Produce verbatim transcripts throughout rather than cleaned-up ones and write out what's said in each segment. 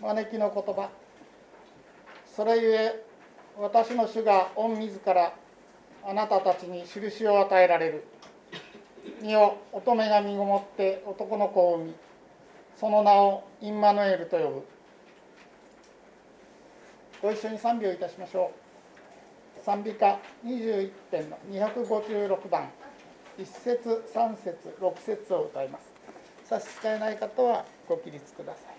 招きの言葉。それゆえ私の主が御自らあなたたちに印を与えられる。見よ、乙女が身ごもって男の子を産み、その名をインマヌエルと呼ぶ。ご一緒に賛美をいたしましょう。賛美歌にじゅういち編のにひゃくごじゅうろくばん、いち節さん節ろく節を歌います。差し支えない方はご起立ください。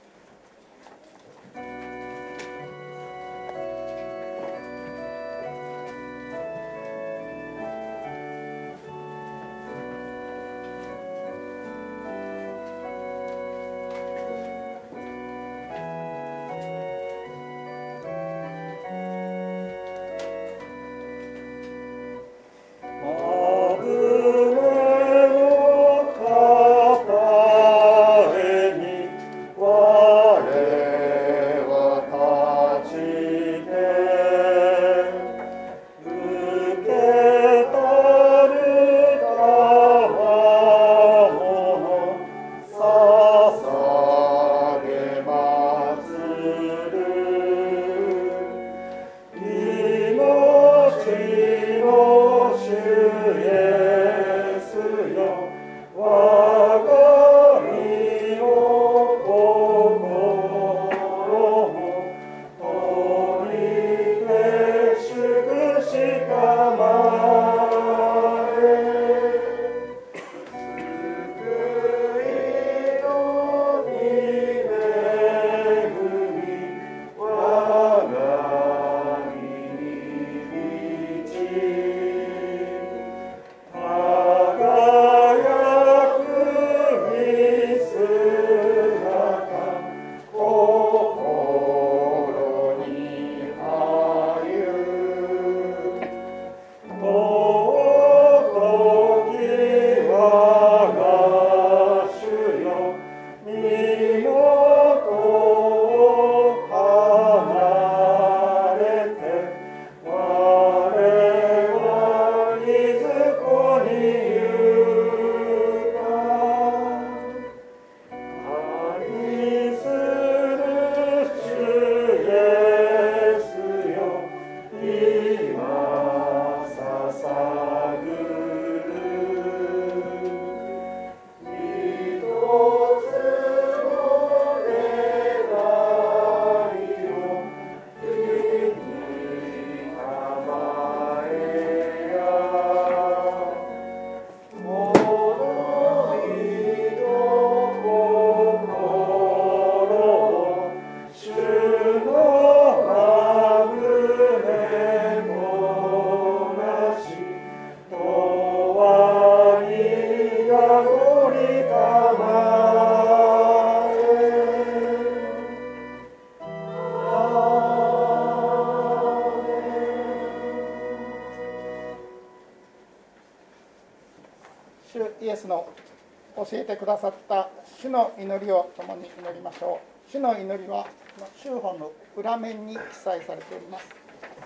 イエスの教えてくださった主の祈りを共に祈りましょう。主の祈りは修法の裏面に記載されております。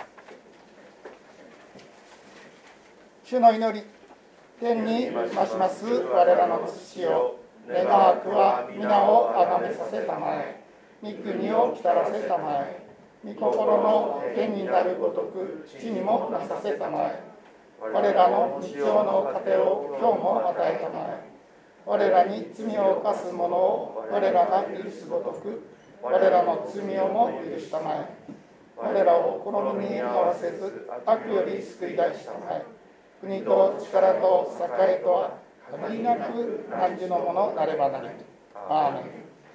主の祈り。天に増します我らの父よ、願わくは皆をあがめさせたまえ、御国を来たらせたまえ、御心の天になるごとく地にもなさせたまえ。我らの日常の糧を今日も与えたまえ。我らに罪を犯す者を我らが許すごとく、我らの罪をも許したまえ。我らを試みに合わせず、悪より救い出したまえ。国と力と栄とは限りなく汝のものなればなり。アーメン。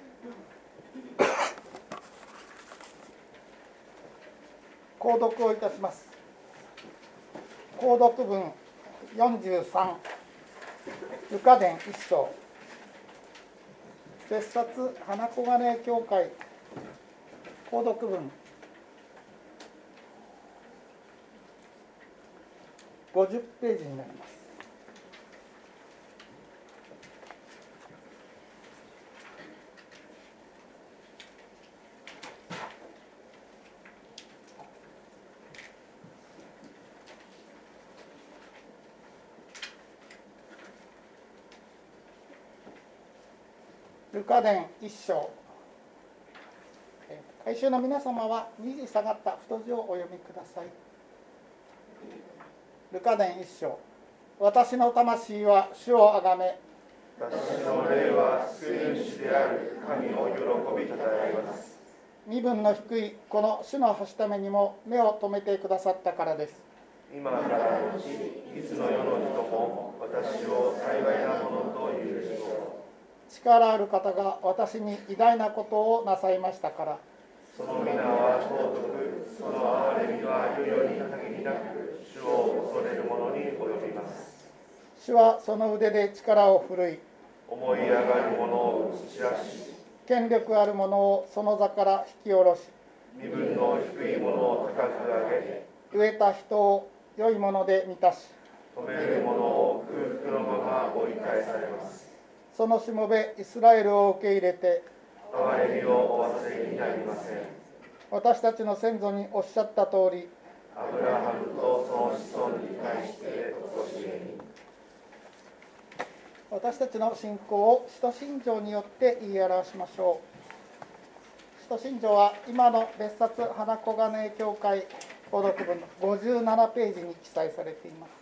購読をいたします。購読文よんじゅうさん、ルカ伝一章。別冊花小金教会購読文ごじゅっページになります。ルカ伝一章改宗の皆様は虹下がった太字をお読みください。ルカ伝一章。私の魂は主をあがめ、 私の霊は救い主である神を喜びたたえます。 身分の低いこの主のはしためにも目を留めてくださったからです。 今からのち、いつの世の人も私を幸いなものと言うでしょう。 力ある方が私に偉大なことをなさいましたから、 その皆は尊く、その憐れみは世々に限りなく、主を恐れる者に及びます。 主はその腕で力を振るい、 思い上がる者を打ち散らし、 権力ある者をその座から引き下ろし、 身分の低い者を高く上げ、 飢えた人を良いもので満たし、 富める者を空腹のまま追い返されます。 そのしもべイスラエルを受け入れて、 憐れみをお忘れになりません。 私たちの先祖におっしゃった通り、 アブラハムとその子孫に対してご支援に。 私たちの信仰を使徒信条によって言い表しましょう。使徒信条は今の別冊花小金井教会購読文のごじゅうななページに記載されています。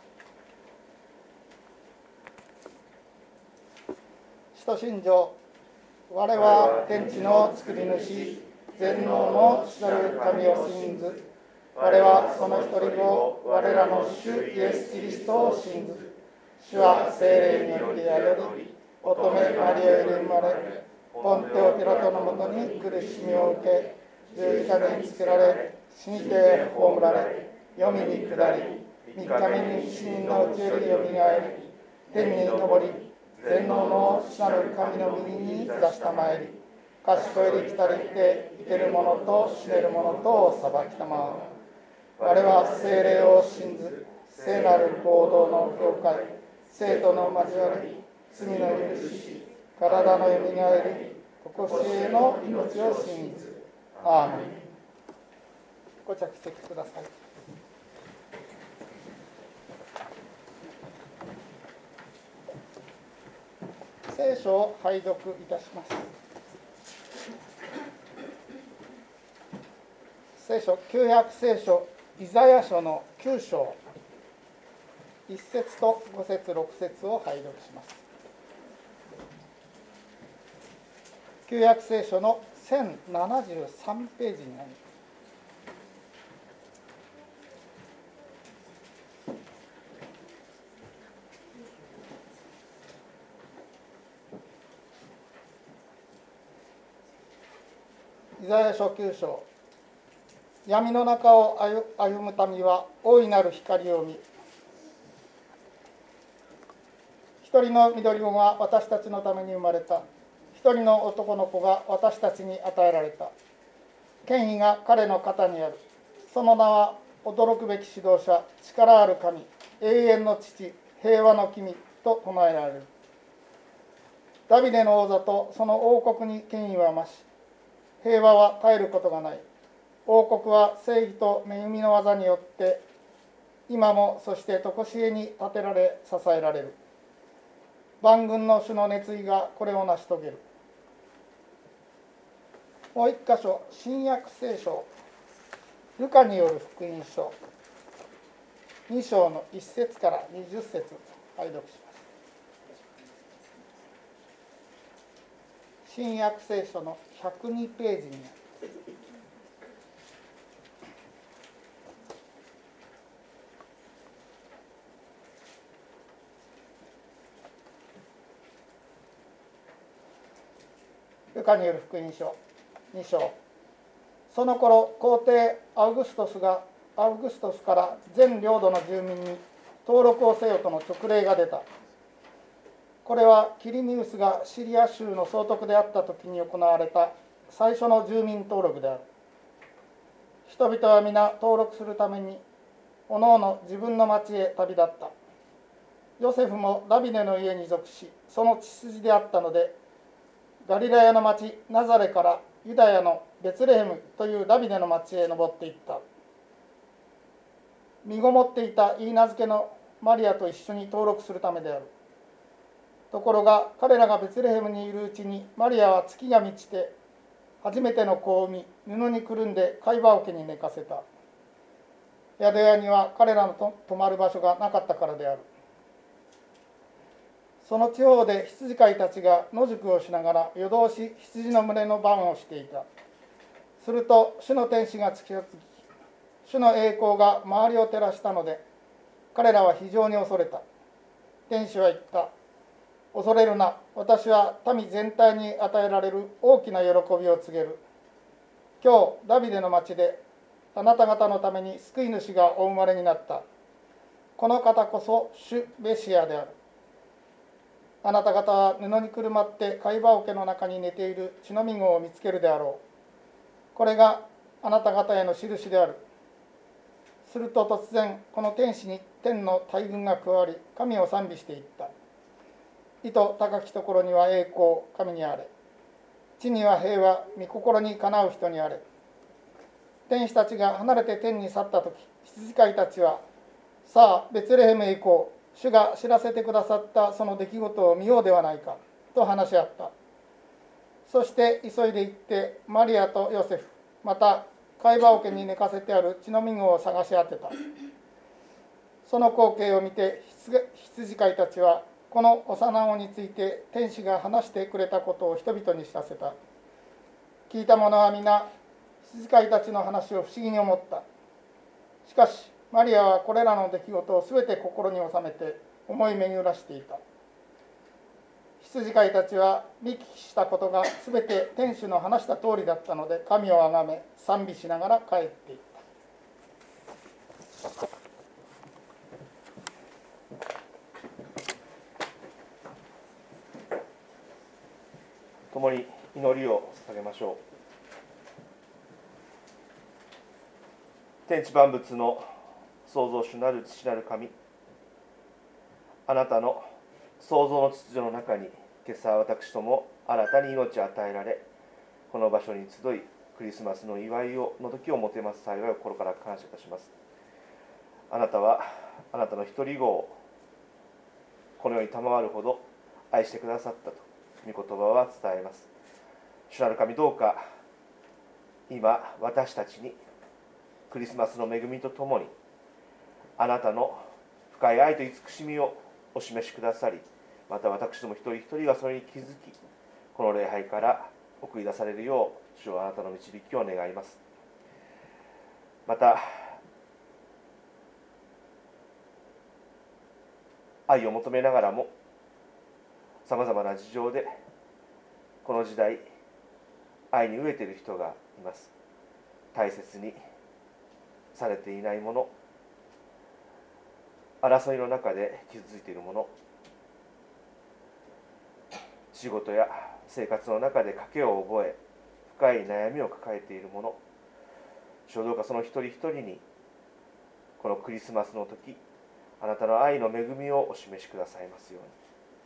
使徒信条。我は天地の作り主、全能の主なる神を信ず。我はその一人子、我らの主イエス・キリストを信ず。主は聖霊によって宿り、乙女マリアより生まれ、ポンテオピラトのもとに苦しみを受け、十字架につけられ、死にて葬られ、黄泉に下り、三日目に死人のうちよりよみがえり、天に昇り、全能の主なる神の右に座したまえり、賢いり来たりて生ける者と死ねる者とを裁きたまわ。我は聖霊を信ず、聖なる行動の教会、生徒の交わり、罪の許し、体のよみがえり、常しえの命を信ず。アーメン。ご着席ください。聖書を拝読いたします。聖書、旧約聖書、イザヤ書のきゅう章、いち節とご節、ろく節を拝読します。旧約聖書のせんななじゅうさんページになります。イザヤ書きゅう章。闇の中を歩む民は大いなる光を見、一人の緑子が私たちのために生まれた。一人の男の子が私たちに与えられた。権威が彼の肩にある。その名は驚くべき指導者、力ある神、永遠の父、平和の君と唱えられる。ダビデの王座とその王国に権威は増し、平和は絶えることがない。王国は正義と恵みの技によって今もそして常しえに建てられ支えられる。万軍の主の熱意がこれを成し遂げる。もう一箇所、新約聖書、ルカによる福音書に章のいち節からにじゅっ節拝読します。新約聖書のひゃくにページになります。ルカによる福音書に章。その頃皇帝アウグストスがアウグストスから全領土の住民に登録をせよとの勅令が出た。これはキリニウスがシリア州の総督であった時に行われた最初の住民登録である。人々は皆登録するためにおのおの自分の町へ旅立った。ヨセフもダビデの家に属し、その血筋であったので、ガリラヤの町ナザレからユダヤのベツレヘムというダビデの町へ登っていった。身ごもっていたイーナ漬けのマリアと一緒に登録するためである。ところが彼らがベツレヘムにいるうちにマリアは月が満ちて初めての子を産み、布にくるんで貝羽桶に寝かせた。宿屋には彼らのと泊まる場所がなかったからである。その地方で羊飼いたちが野宿をしながら夜通し羊の群れの番をしていた。すると主の天使が近づき、主の栄光が周りを照らしたので、彼らは非常に恐れた。天使は言った。恐れるな。私は民全体に与えられる大きな喜びを告げる。今日ダビデの町であなた方のために救い主がお生まれになった。この方こそ主メシアである。あなた方は布にくるまって貝羽桶の中に寝ている血のみ子を見つけるであろう。これがあなた方への印である。すると突然この天使に天の大軍が加わり、神を賛美していった。意図高きところには栄光、神にあれ。地には平和、御心にかなう人にあれ。天使たちが離れて天に去ったとき、羊飼いたちは、さあベツレヘムへ行こう。主が知らせてくださったその出来事を見ようではないかと話し合った。そして急いで行ってマリアとヨセフ、また貝羽桶に寝かせてある血のみ子を探し当てた。その光景を見て羊飼いたちはこの幼子について天使が話してくれたことを人々に知らせた。聞いた者は皆羊飼いたちの話を不思議に思った。しかしマリアはこれらの出来事をすべて心に収めて思い巡らしていた。羊飼いたちは見聞きしたことがすべて天使の話した通りだったので、神をあがめ賛美しながら帰っていった。 共に祈りを捧げましょう。天地万物の創造主なる父なる神、あなたの創造の秩序の中に今朝私ども新たに命を与えられ、この場所に集いクリスマスの祝いをの時をもてます幸いを心から感謝いたします。あなたはあなたの一人子をこの世に賜るほど愛してくださったと御言葉は伝えます。主なる神、どうか今私たちにクリスマスの恵みとともにあなたの深い愛と慈しみをお示しくださり、また私ども一人一人がそれに気づき、この礼拝から送り出されるよう主はあなたの導きを願います。また愛を求めながらもさまざまな事情でこの時代愛に飢えている人がいます。大切にされていないもの、争いの中で傷ついているもの、仕事や生活の中で賭けを覚え深い悩みを抱えているもの、主よどうかその一人一人にこのクリスマスの時、あなたの愛の恵みをお示しくださいますように。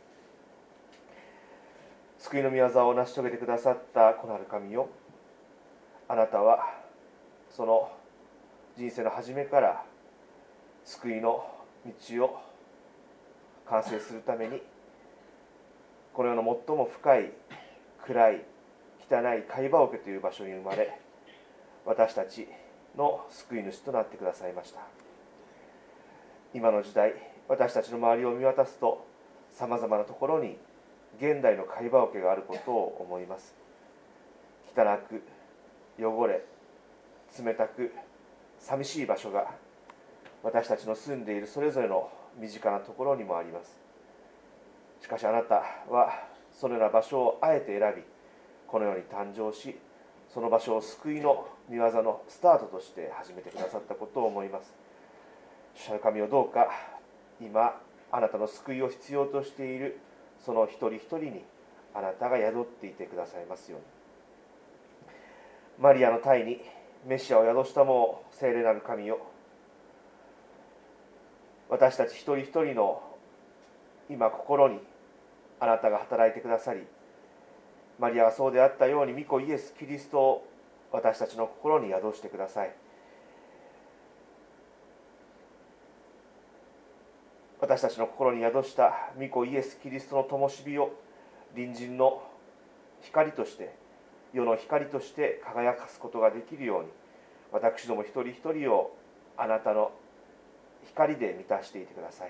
救いの御業を成し遂げてくださった子なる神よ、あなたはその人生の初めから救いの道を完成するために、この世の最も深い暗い汚い貝羽桶という場所に生まれ、私たちの救い主となってくださいました。今の時代、私たちの周りを見渡すとさまざまなところに現代の貝羽桶があることを思います。汚く汚れ冷たく寂しい場所が私たちの住んでいるそれぞれの身近なところにもあります。しかしあなたはそのような場所をあえて選び、この世に誕生し、その場所を救いの御業のスタートとして始めてくださったことを思います。主なる神をどうか今あなたの救いを必要としているその一人一人にあなたが宿っていてくださいますように。マリアの胎にメシアを宿したも聖霊なる神よ、私たち一人一人の今心にあなたが働いてくださり、マリアがそうであったように御子イエス・キリストを私たちの心に宿してください。私たちの心に宿した御子イエス・キリストの灯火を隣人の光として世の光として輝かすことができるように、私ども一人一人をあなたの光で満たしていてください。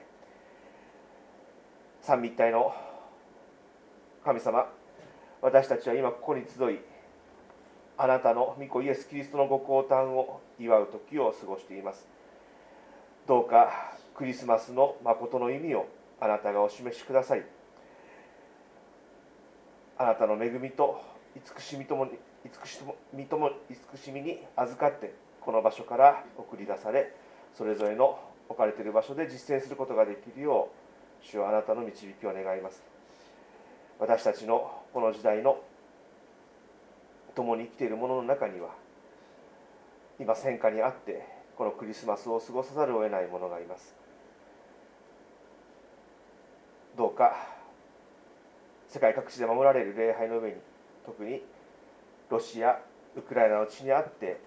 三位一体の神様、私たちは今ここに集い、あなたの御子イエス・キリストのご降誕を祝う時を過ごしています。どうかクリスマスの誠の意味をあなたがお示しくださり、あなたの恵みと慈しみともに慈しみとも慈しみに預かってこの場所から送り出され、それぞれの置かれている場所で実践することができるよう、主よあなたの導きを願います。私たちのこの時代の共に生きている者の中には、今戦火にあってこのクリスマスを過ごさざるを得ない者がいます。どうか世界各地で守られる礼拝の上に、特にロシア、ウクライナの地にあって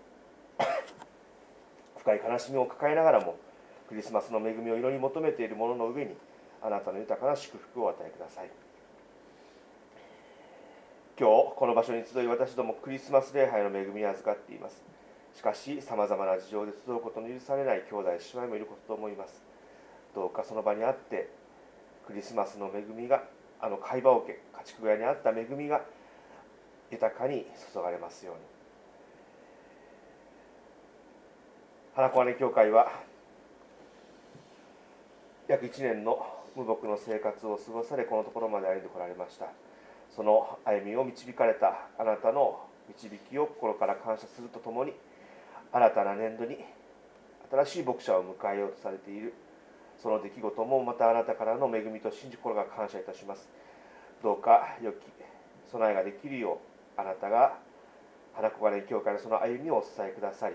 深い悲しみを抱えながらもクリスマスの恵みを祈り求めている者の上に、あなたの豊かな祝福をお与えください。今日この場所に集い、私どもクリスマス礼拝の恵みに預かっています。しかしさまざまな事情で集うことの許されない兄弟姉妹もいることと思います。どうかその場にあってクリスマスの恵みが、あの貝羽桶、家畜小屋にあった恵みが豊かに注がれますように。花子姉教会は約いちねんの無牧の生活を過ごされ、このところまで歩んでこられました。その歩みを導かれたあなたの導きを心から感謝するとともに、新たな年度に新しい牧者を迎えようとされているその出来事もまたあなたからの恵みと信じ心が感謝いたします。どうか良き備えができるよう、あなたが花子金教会のその歩みをお伝えくださり、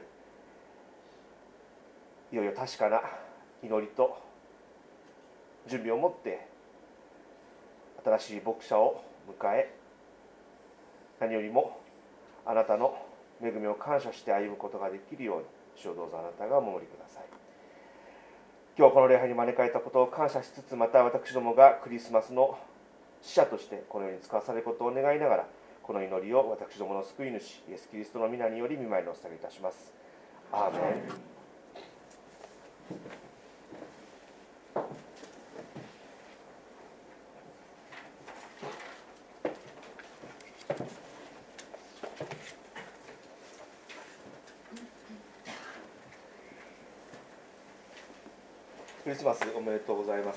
いよいよ確かな祈りと準備を持って新しい牧者を迎え、何よりもあなたの恵みを感謝して歩むことができるように、主をどうぞあなたがお守りください。今日この礼拝に招かれたことを感謝しつつ、また私どもがクリスマスの使者としてこの世に使わされることを願いながら、この祈りを私どもの救い主イエス・キリストの皆により御前にお捧げいたします。アーメン。クリスマスおめでとうございます。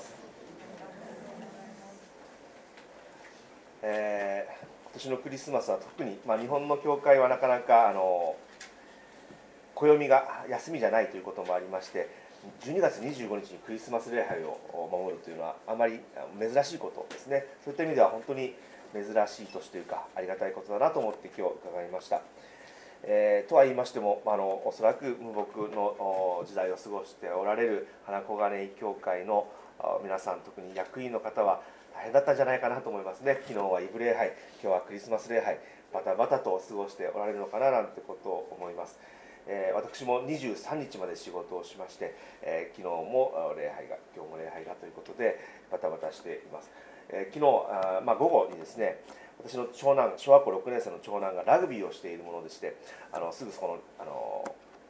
えー、今年のクリスマスは特に、まあ、日本の教会はなかなかあの暦が休みじゃないということもありまして、じゅうにがつにじゅうごにちにクリスマス礼拝を守るというのはあまり珍しいことですね。そういった意味では本当に珍しい年というか、ありがたいことだなと思って今日伺いました。えー、とは言いましても、あのおそらく無牧の時代を過ごしておられる花子金井教会の皆さん、特に役員の方は大変だったんじゃないかなと思いますね。昨日はイブ礼拝、今日はクリスマス礼拝、バタバタと過ごしておられるのかななんてことを思います。えー、私もにじゅうさんにちまで仕事をしまして、えー、昨日も礼拝が、今日も礼拝がということでバタバタしています。えー、昨日あ、まあ、午後にですね、私の長男、小学校ろくねん生の長男がラグビーをしているものでして、あのすぐそこの、あの、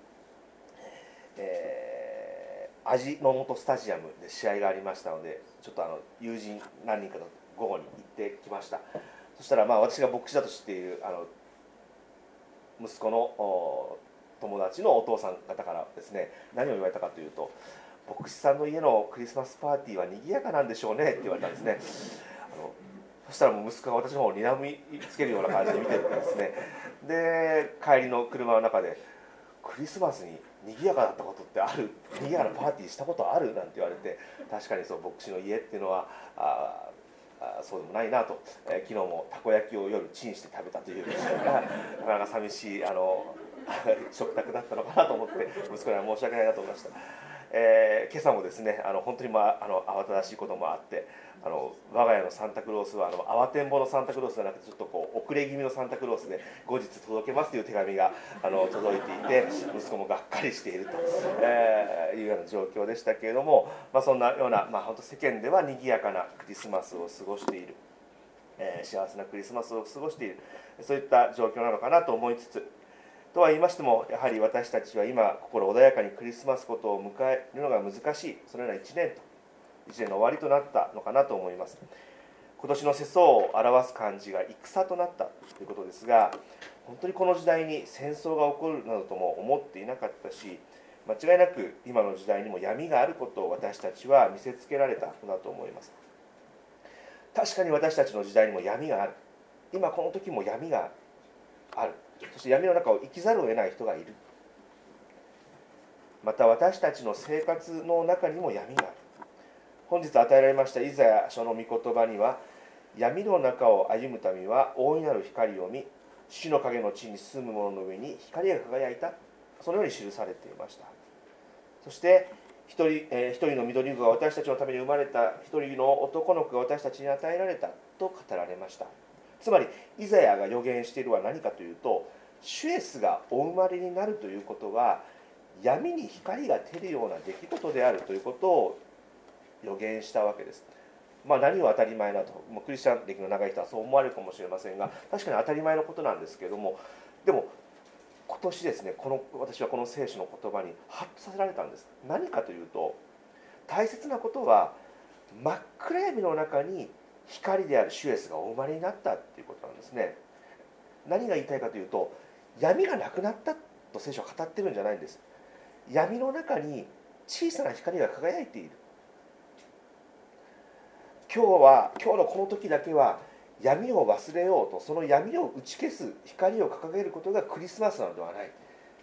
えー、味の素スタジアムで試合がありましたので、ちょっとあの友人何人かと午後に行ってきました。そしたら、まあ、私が牧師だと知っているあの息子の友達のお父さん方からですね、何を言われたかというと、牧師さんの家のクリスマスパーティーは賑やかなんでしょうねって言われたんですね。あのそしたらもう息子が私の方を睨みつけるような感じで見てるんですね。で、帰りの車の中で、クリスマスに賑やかだったことってある、賑やかなパーティーしたことあるなんて言われて、確かにそう牧師の家っていうのはああそうでもないなと、えー、昨日もたこ焼きを夜チンして食べたというなかなか寂しいあの食卓だったのかなと思って、息子には申し訳ないなと思いました。えー、今朝もですね、あの本当に、まあ、あの慌ただしいこともあって、あの我が家のサンタクロースはあの慌てんぼのサンタクロースじゃなくて、ちょっとこう遅れ気味のサンタクロースで後日届けますという手紙があの届いていて、息子もがっかりしていると、えー、いうような状況でしたけれども、まあ、そんなような、まあ、本当世間では賑やかなクリスマスを過ごしているえー、幸せなクリスマスを過ごしている、そういった状況なのかなと思いつつ、とは言いましても、やはり私たちは今心穏やかにクリスマスことを迎えるのが難しい、そのようないちねんといちねんの終わりとなったのかなと思います。今年の世相を表す漢字が戦となったということですが、本当にこの時代に戦争が起こるなどとも思っていなかったし、間違いなく今の時代にも闇があることを私たちは見せつけられたのだと思います。確かに私たちの時代にも闇がある。今この時も闇がある。そして闇の中を生きざるを得ない人がいる。また私たちの生活の中にも闇がある。本日与えられましたイザヤ書の御言葉には、闇の中を歩む民は大いなる光を見、死の影の地に住む者の上に光が輝いた、そのように記されていました。そして一人、えー、一人の緑子が私たちのために生まれた、一人の男の子が私たちに与えられたと語られました。つまりイザヤが予言しているのは何かというと、シュエスがお生まれになるということは闇に光が照るような出来事であるということを予言したわけです。まあ何を当たり前だと、もうクリスチャン歴の長い人はそう思われるかもしれませんが、確かに当たり前のことなんですけれども、でも今年ですね、この私はこの聖書の言葉にハッとさせられたんです。何かというと、大切なことは真っ暗闇の中に光であるシュエスがお生まれになったということなんですね。何が言いたいかというと、闇がなくなったと聖書は語ってるんじゃないんです。闇の中に小さな光が輝いている。今日は今日のこの時だけは闇を忘れようと、その闇を打ち消す光を掲げることがクリスマスなのではない。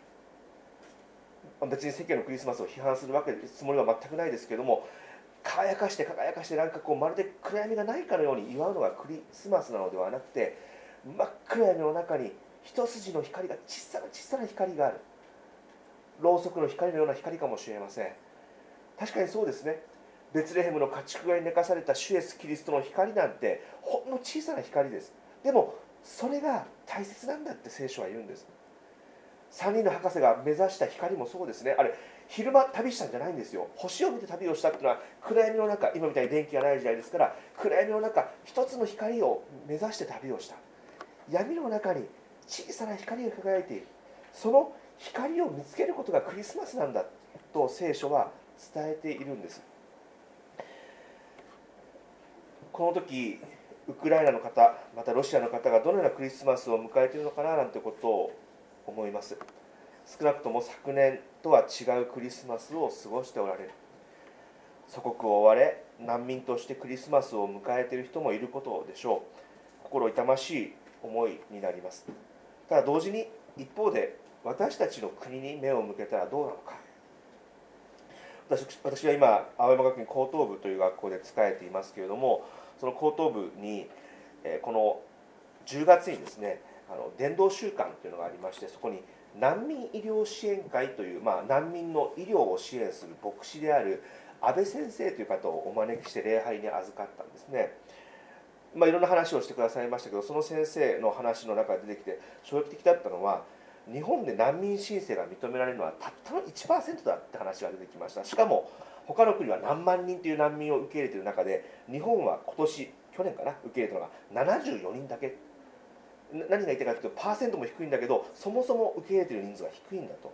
別に世間のクリスマスを批判するわけつもりは全くないですけれども、輝かして輝かしてなんかこうまるで暗闇がないかのように祝うのがクリスマスなのではなくて、真っ暗闇の中に一筋の光が、小さな小さな光がある。ろうそくの光のような光かもしれません。確かにそうですね。ベツレヘムの家畜小屋に寝かされたシュエス・キリストの光なんてほんの小さな光です。でもそれが大切なんだって聖書は言うんです。さんにんの博士が目指した光もそうですね。あれ昼間旅したんじゃないんですよ。星を見て旅をしたっていうのは、暗闇の中、今みたいに電気がない時代ですから、暗闇の中一つの光を目指して旅をした。闇の中に小さな光が輝いている。その光を見つけることがクリスマスなんだと聖書は伝えているんです。この時ウクライナの方、またロシアの方がどのようなクリスマスを迎えているのかななんてことを思います。少なくとも昨年とは違うクリスマスを過ごしておられる。祖国を追われ難民としてクリスマスを迎えている人もいることでしょう。心痛ましい思いになります。ただ同時に一方で、私たちの国に目を向けたらどうなのか。私, 私は今青山学院高等部という学校で仕えていますけれども、その高等部に、えー、このじゅうがつにですね、あの伝道週間というのがありまして、そこに難民医療支援会という、まあ、難民の医療を支援する牧師である安倍先生という方をお招きして礼拝に預かったんですね。まあ、いろんな話をしてくださいましたけど、その先生の話の中で出てきて衝撃的だったのは、日本で難民申請が認められるのはたったの いちパーセント だって話が出てきました。しかも他の国は何万人という難民を受け入れている中で、日本は今年去年かな受け入れたのがななじゅうよにんだけ。何が言いたいかというと、パーセントも低いんだけど、そもそも受け入れている人数が低いんだと。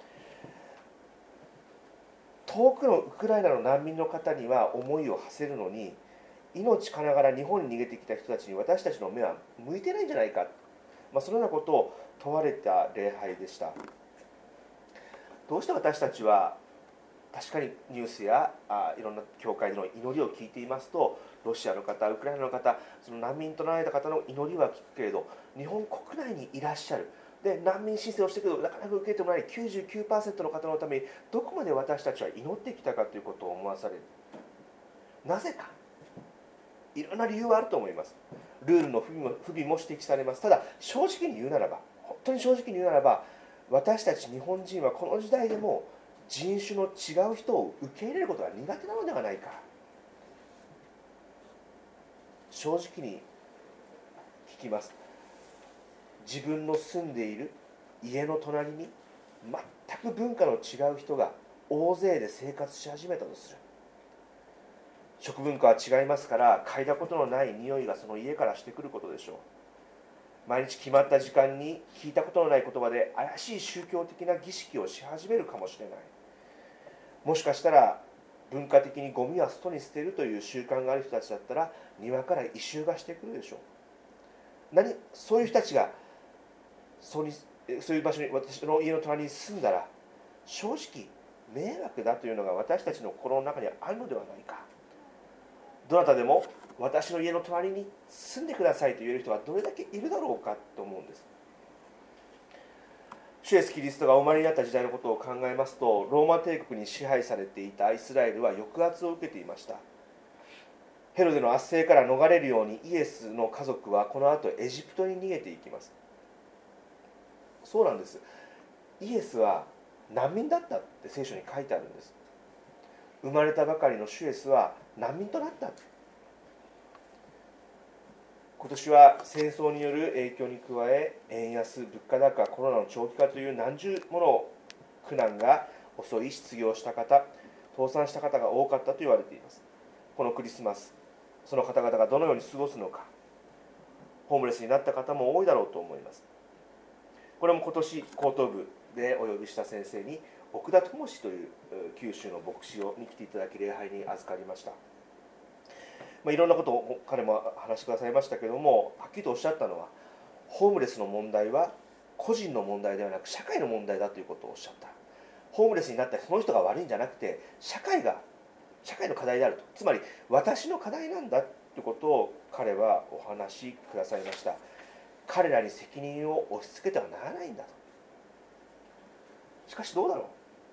遠くのウクライナの難民の方には思いを馳せるのに、命かながら日本に逃げてきた人たちに私たちの目は向いてないんじゃないか、まあ、そのようなことを問われた礼拝でした。どうして私たちは、確かにニュースやあいろんな教会での祈りを聞いていますと、ロシアの方、ウクライナの方、その難民となられた方の祈りは聞くけれど、日本国内にいらっしゃる、で難民申請をしてくるけどなかなか受けてもらえない きゅうじゅうきゅうパーセント の方のためにどこまで私たちは祈ってきたかということを思わされる。なぜか、いろんな理由はあると思います。ルールの不備も、不備も指摘されます。ただ正直に言うならば、本当に正直に言うならば、私たち日本人はこの時代でも人種の違う人を受け入れることが苦手なのではないか。正直に聞きます。自分の住んでいる家の隣に全く文化の違う人が大勢で生活し始めたとする。 食文化は違いますから、嗅いだことのない匂いがその家からしてくることでしょう。毎日決まった時間に聞いたことのない言葉で怪しい宗教的な儀式をし始めるかもしれない。もしかしたら文化的にゴミは外に捨てるという習慣がある人たちだったら、庭から異臭がしてくるでしょう。何そういう人たちがそうにそういう場所に、私の家の隣に住んだら、正直迷惑だというのが私たちの心の中にあるのではないか。どなたでも私の家の隣に住んでくださいと言える人はどれだけいるだろうかと思うんです。主イエスキリストがお生まれになった時代のことを考えますと、ローマ帝国に支配されていたイスラエルは抑圧を受けていました。ヘロデの圧政から逃れるようにイエスの家族はこの後エジプトに逃げていきます。そうなんです。イエスは難民だったって聖書に書いてあるんです。生まれたばかりの主イエスは難民となった。今年は戦争による影響に加え、円安、物価高、コロナの長期化という何十もの苦難が襲い、失業した方、倒産した方が多かったと言われています。このクリスマス、その方々がどのように過ごすのか、ホームレスになった方も多いだろうと思います。これも今年高等部でお呼びした先生に、奥田智という九州の牧師をに来ていただき、礼拝に預かりました。まあ、いろんなことを彼も話してくださいましたけれども、はっきりとおっしゃったのは、ホームレスの問題は個人の問題ではなく社会の問題だということをおっしゃった。ホームレスになったその人が悪いんじゃなくて、社会が社会の課題であると、つまり私の課題なんだということを彼はお話しくださいました。彼らに責任を押し付けてはならないんだと。しかしどうだろう、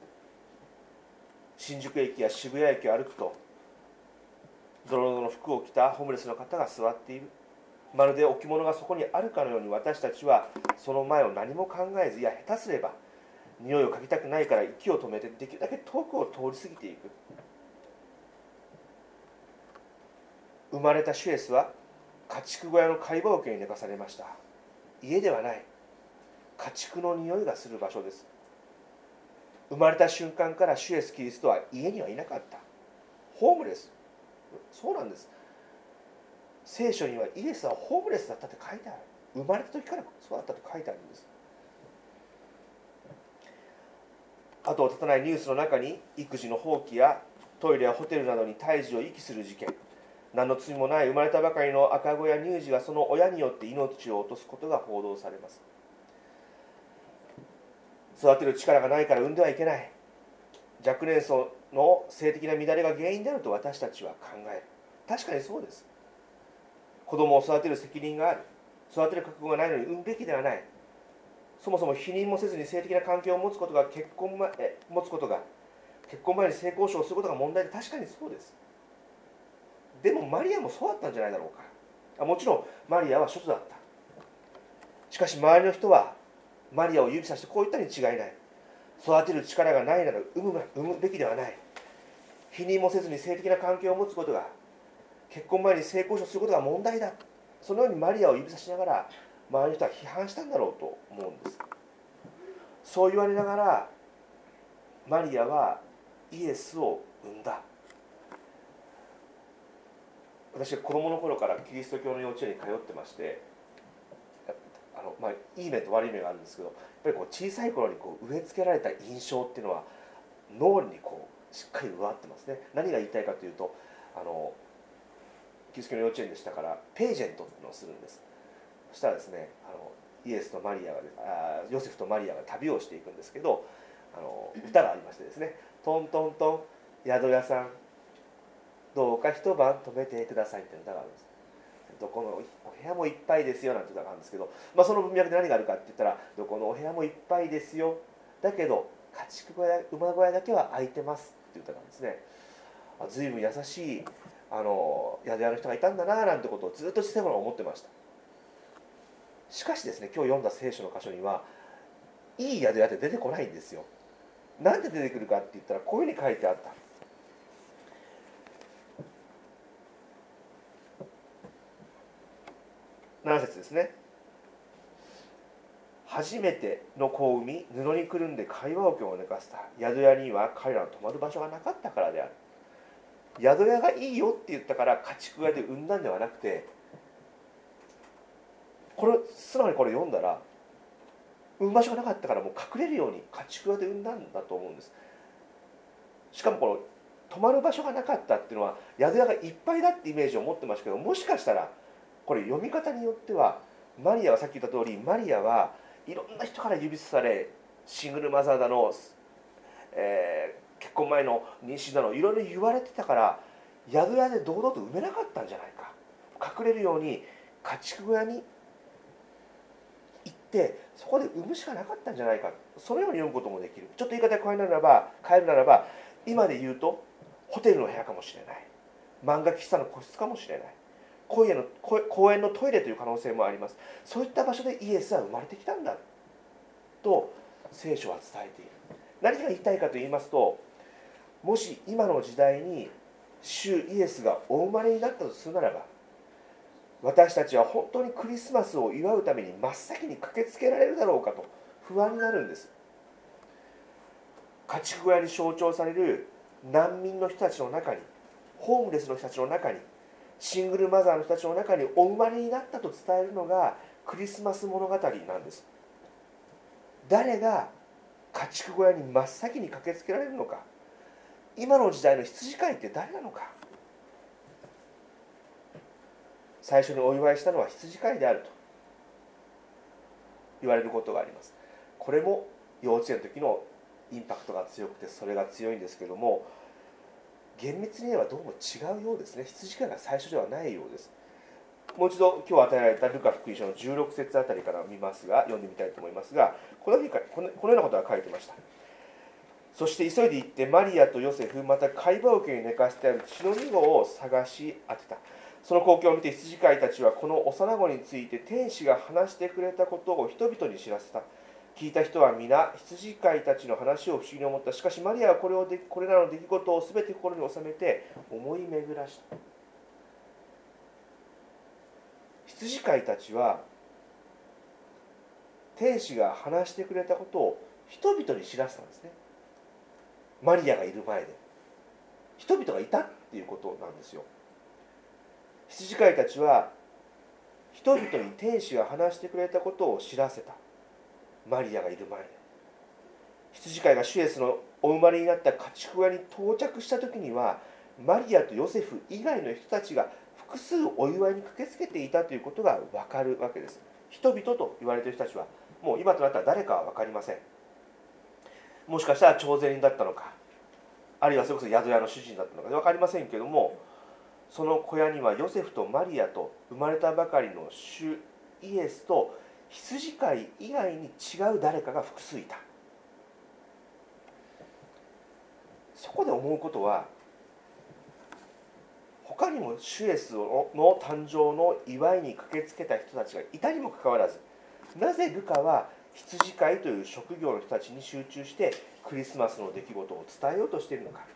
新宿駅や渋谷駅を歩くと、ドロドロの服を着たホームレスの方が座っている。まるで置物がそこにあるかのように、私たちはその前を何も考えず、いや下手すれば匂いを嗅ぎたくないから息を止めてできるだけ遠くを通り過ぎていく。生まれた主イエスは家畜小屋の貝羽桶に寝かされました。家ではない、家畜の匂いがする場所です。生まれた瞬間から主イエスキリストは家にはいなかった。ホームレス。そうなんです。聖書にはイエスはホームレスだったって書いてある。生まれた時からそうだったと書いてあるんです。後を絶たないニュースの中に、育児の放棄やトイレやホテルなどに胎児を遺棄する事件、何の罪もない生まれたばかりの赤子や乳児がその親によって命を落とすことが報道されます。育てる力がないから産んではいけない、若年層の性的な乱れが原因であると私たちは考える。確かにそうです。子供を育てる責任がある。育てる覚悟がないのに産むべきではない。そもそも否認もせずに性的な関係を持つことが結婚前え持つことが結婚前に性交渉をすることが問題で、確かにそうです。でもマリアもそうだったんじゃないだろうか。あもちろんマリアは処女だった。しかし周りの人はマリアを指さしてこう言ったに違いない。育てる力がないなら産む、産むべきではない。否認もせずに性的な関係を持つことが、結婚前に性交渉することが問題だ。そのようにマリアを指さしながら周りの人は批判したんだろうと思うんです。そう言われながらマリアはイエスを産んだ。私は子供の頃からキリスト教の幼稚園に通ってまして、あの、まあ、いい面と悪い面があるんですけど、やっぱりこう小さい頃にこう植え付けられた印象っていうのは脳にこうしっかり植わってますね。何が言いたいかというと、あのキリスト教の幼稚園でしたからページェントっていうのをするんです。そしたらですね、あのイエスとマリアがあヨセフとマリアが旅をしていくんですけど、あの歌がありましてですね、トントントン宿屋さんどうか一晩泊めてくださいって歌があるんです。どこのお部屋もいっぱいですよなんて歌があるんですけど、まあ、その文脈で何があるかって言ったら、どこのお部屋もいっぱいですよ、だけど家畜小屋馬小屋だけは空いてますっていう歌なんですね。あ随分優しいあの宿屋の人がいたんだななんてことをずっと小さい頃思ってました。しかしですね、今日読んだ聖書の箇所にはいい宿屋って出てこないんですよ。なんで出てくるかって言ったら、こういうふうに書いてあった。なな節ですね。初めての子を産み、布にくるんで貝羽桶を寝かせた。宿屋には彼らの泊まる場所がなかったからである。 宿屋がいいよって言ったから家畜小屋で産んだんではなくて、これ素直にこれ読んだら、産む場所がなかったからもう隠れるように家畜小屋で産んだんだと思うんです。しかもこの泊まる場所がなかったっていうのは宿屋がいっぱいだってイメージを持ってましたけど、もしかしたらこれ読み方によっては、マリアはさっき言った通り、マリアはいろんな人から指さされ、シングルマザーだの、えー、結婚前の妊娠だのいろいろ言われてたから、宿屋で堂々と産めなかったんじゃないか、隠れるように家畜小屋に行ってそこで産むしかなかったんじゃないか、そのように読むこともできる。ちょっと言い方を変えるならば変えるならば今で言うとホテルの部屋かもしれない、漫画喫茶の個室かもしれない、公園の公園のトイレという可能性もあります。そういった場所でイエスは生まれてきたんだと聖書は伝えている。何が言いたいかと言いますと、もし今の時代に主イエスがお生まれになったとするならば、私たちは本当にクリスマスを祝うために真っ先に駆けつけられるだろうかと不安になるんです。家畜小屋に象徴される難民の人たちの中に、ホームレスの人たちの中に、シングルマザーの人たちの中にお生まれになったと伝えるのがクリスマス物語なんです。誰が家畜小屋に真っ先に駆けつけられるのか、今の時代の羊飼いって誰なのか。最初にお祝いしたのは羊飼いであると言われることがあります。これも幼稚園の時のインパクトが強くてそれが強いんですけども、厳密に言えばどうも違うようですね。羊飼いが最初ではないようです。もう一度今日与えられたルカ福音書のじゅうろく節あたりから見ますが、読んでみたいと思いますが、このようにこのようなことが書いてました。そして急いで行ってマリアとヨセフ、また貝羽桶に寝かせてある血のみ子を探し当てた。その光景を見て羊飼いたちはこの幼子について天使が話してくれたことを人々に知らせた。聞いた人は皆羊飼いたちの話を不思議に思った。しかしマリアはこれをでこれらの出来事をすべて心に収めて思い巡らした。羊飼いたちは天使が話してくれたことを人々に知らせたんですね。マリアがいる前で人々がいたっていうことなんですよ。羊飼いたちは人々に天使が話してくれたことを知らせた。マリアがいる前で羊飼いが主イエスのお生まれになった家畜小屋に到着した時には、マリアとヨセフ以外の人たちが複数お祝いに駆けつけていたということが分かるわけです。人々と言われている人たちはもう今となったら誰かは分かりません。もしかしたら徴税人だったのか、あるいはそれこそ宿屋の主人だったのか分かりませんけども、その小屋にはヨセフとマリアと生まれたばかりの主イエスと羊飼い以外に違う誰かが複数いた。そこで思うことは、他にも主イエスの誕生の祝いに駆けつけた人たちがいたにもかかわらず、なぜルカは羊飼いという職業の人たちに集中してクリスマスの出来事を伝えようとしているのか。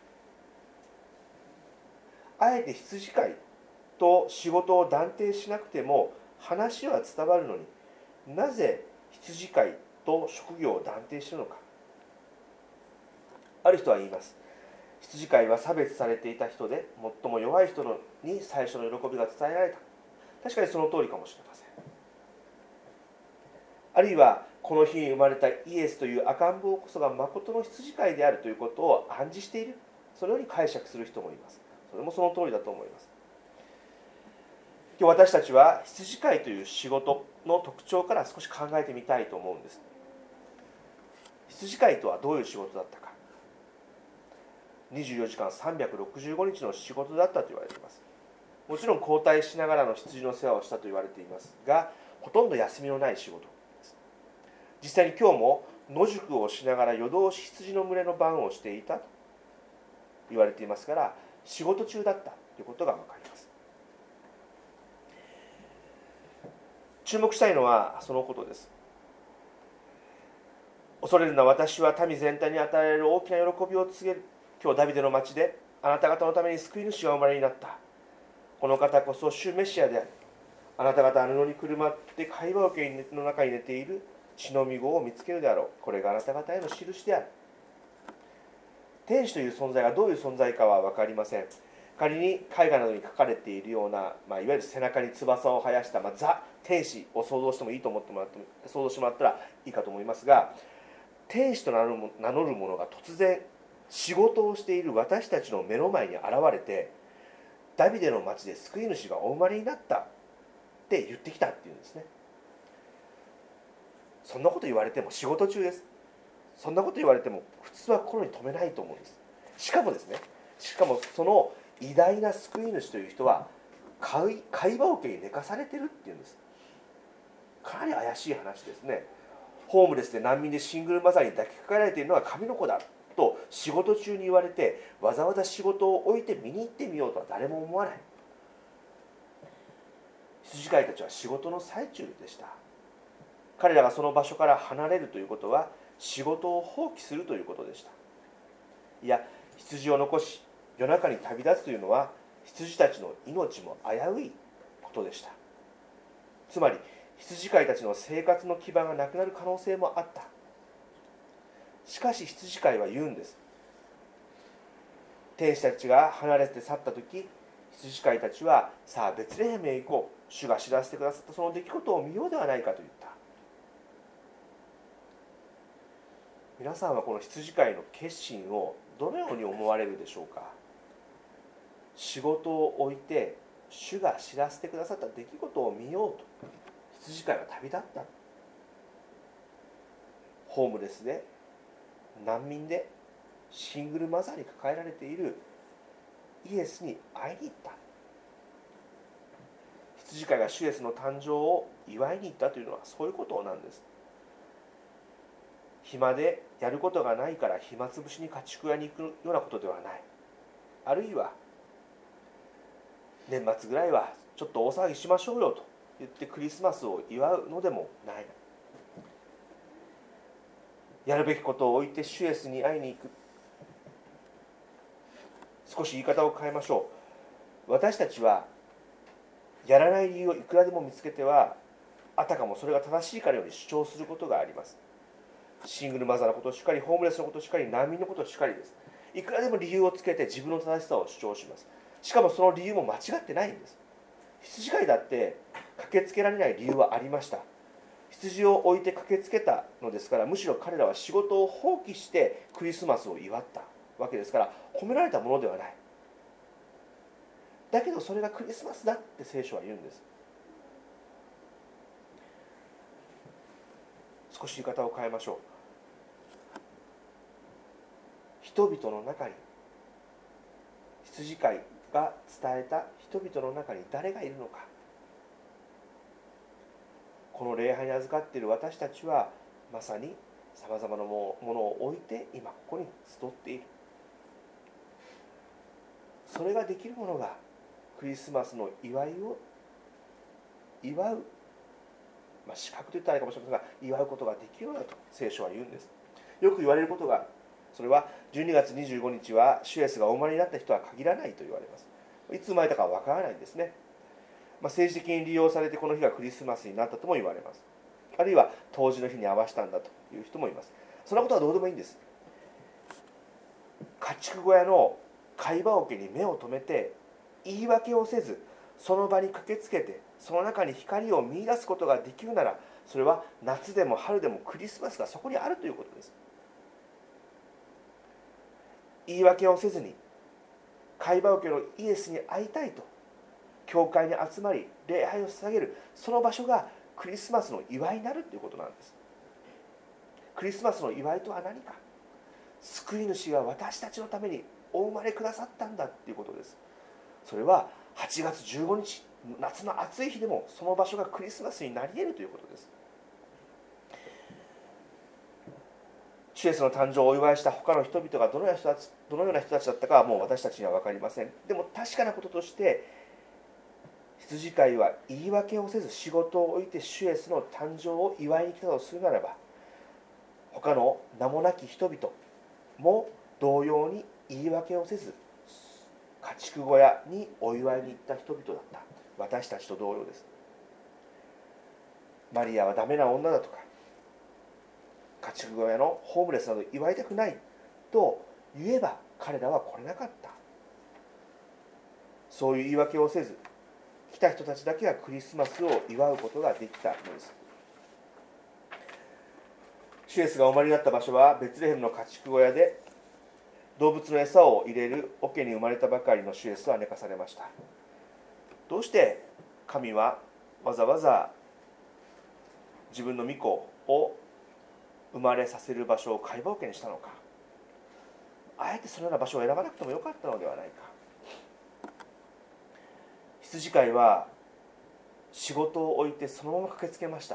あえて羊飼いと仕事を断定しなくても話は伝わるのに、なぜ羊飼いと職業を断定しているのか。ある人は言います。羊飼いは差別されていた人で最も弱い人に最初の喜びが伝えられた。確かにその通りかもしれません。あるいはこの日に生まれたイエスという赤ん坊こそが誠の羊飼いであるということを暗示している、そのように解釈する人もいます。それもその通りだと思います。今日私たちは羊飼いという仕事の特徴から少し考えてみたいと思うんです。羊飼いとはどういう仕事だったか。にじゅうよじかんさんびゃくろくじゅうごにちの仕事だったと言われています。もちろん交代しながらの羊の世話をしたと言われていますが、ほとんど休みのない仕事です。実際に今日も野宿をしながら夜通し羊の群れの番をしていたと言われていますから、仕事中だったということが分かります。注目したいのはそのことです。恐れるな、私は民全体に与えられる大きな喜びを告げる。今日ダビデの町であなた方のために救い主がお生まれになった。この方こそ主メシアである。あなた方は布にくるまって貝羽桶の中に寝ている血のみ子を見つけるであろう。これがあなた方への印である。天使という存在がどういう存在かは分かりません。 仮に絵画などに描かれているような、まあ、いわゆる背中に翼を生やした、まあ、ザ・天使を想像してもいいと思ってもらって想像してもらったらいいかと思いますが、天使と名乗る者が突然仕事をしている私たちの目の前に現れて、ダビデの町で救い主がお生まれになったって言ってきたっていうんですね。そんなこと言われても仕事中です。そんなこと言われても普通は心に留めないと思うんです。しかもですね、しかもその偉大な救い主という人は貝羽桶に寝かされてるっていうんです。かなり怪しい話ですね。ホームレスで難民でシングルマザーに抱きかかえられているのは神の子だと仕事中に言われて、わざわざ仕事を置いて見に行ってみようとは誰も思わない。羊飼いたちは仕事の最中でした。彼らがその場所から離れるということは仕事を放棄するということでした。いや、羊を残し夜中に旅立つというのは羊たちの命も危ういことでした。つまり羊飼いたちの生活の基盤がなくなる可能性もあった。しかし羊飼いは言うんです。天使たちが離れて去った時、羊飼いたちはさあベツレヘムへ行こう、主が知らせてくださったその出来事を見ようではないかと言った。皆さんはこの羊飼いの決心をどのように思われるでしょうか。仕事を置いて主が知らせてくださった出来事を見ようと羊飼いは旅立った。ホームレスで難民でシングルマザーに抱えられているイエスに会いに行った。羊飼いが主イエスの誕生を祝いに行ったというのはそういうことなんです。暇でやることがないから暇つぶしに家畜屋に行くようなことではない。あるいは年末ぐらいはちょっと大騒ぎしましょうよと言ってクリスマスを祝うのでもない。やるべきことを置いて主イエスに会いに行く。少し言い方を変えましょう。私たちはやらない理由をいくらでも見つけては、あたかもそれが正しいかのように主張することがあります。シングルマザーのことしかり、ホームレスのことしかり、難民のことしかりです。いくらでも理由をつけて自分の正しさを主張します。しかもその理由も間違ってないんです。羊飼いだって駆けつけられない理由はありました。羊を置いて駆けつけたのですから、むしろ彼らは仕事を放棄してクリスマスを祝ったわけですから、褒められたものではない。だけどそれがクリスマスだって聖書は言うんです。少し言い方を変えましょう。人々の中に、羊飼いが伝えた人々の中に誰がいるのか。この礼拝に預かっている私たちはまさにさまざまなものを置いて今ここに集っている。それができるものがクリスマスの祝いを祝う、まあ、資格と言ったらいいかもしれませんが、祝うことができるようだと聖書は言うんです。よく言われることが、それはじゅうにがつにじゅうごにちは主イエスがお生まれになった人は限らないと言われます。いつ生まれたかは分からないんですね。まあ、政治的に利用されてこの日がクリスマスになったとも言われます。あるいは冬至の日に合わせたんだという人もいます。そんなことはどうでもいいんです。家畜小屋の貝羽桶に目を留めて言い訳をせず、その場に駆けつけてその中に光を見出すことができるなら、それは夏でも春でもクリスマスがそこにあるということです。言い訳をせずに貝羽桶のイエスに会いたいと教会に集まり礼拝を捧げる、その場所がクリスマスの祝いになるということなんです。クリスマスの祝いとは何か。救い主が私たちのためにお生まれくださったんだということです。それははちがつじゅうごにち、夏の暑い日でもその場所がクリスマスになり得るということです。主イエスの誕生をお祝いした他の人々がどのような人たち、どのような人たちだったかはもう私たちには分かりません。でも確かなこととして、羊飼いは言い訳をせず仕事を置いて主イエスの誕生を祝いに来たとするならば、他の名もなき人々も同様に言い訳をせず家畜小屋にお祝いに行った人々だった。私たちと同様です。マリアはダメな女だとか、家畜小屋のホームレスなど祝いたくないと言えば彼らは来れなかった。 そういう言い訳をせず、来た人たちだけがクリスマスを祝うことができたのです。主イエスがお生まれになった場所はベツレヘムの家畜小屋で、動物の餌を入れる桶に生まれたばかりの主イエスは寝かされました。どうして神はわざわざ自分の御子を生まれさせる場所を貝羽桶にしたのか。あえてそのような場所を選ばなくてもよかったのではないか。羊飼いは仕事を置いてそのまま駆けつけました。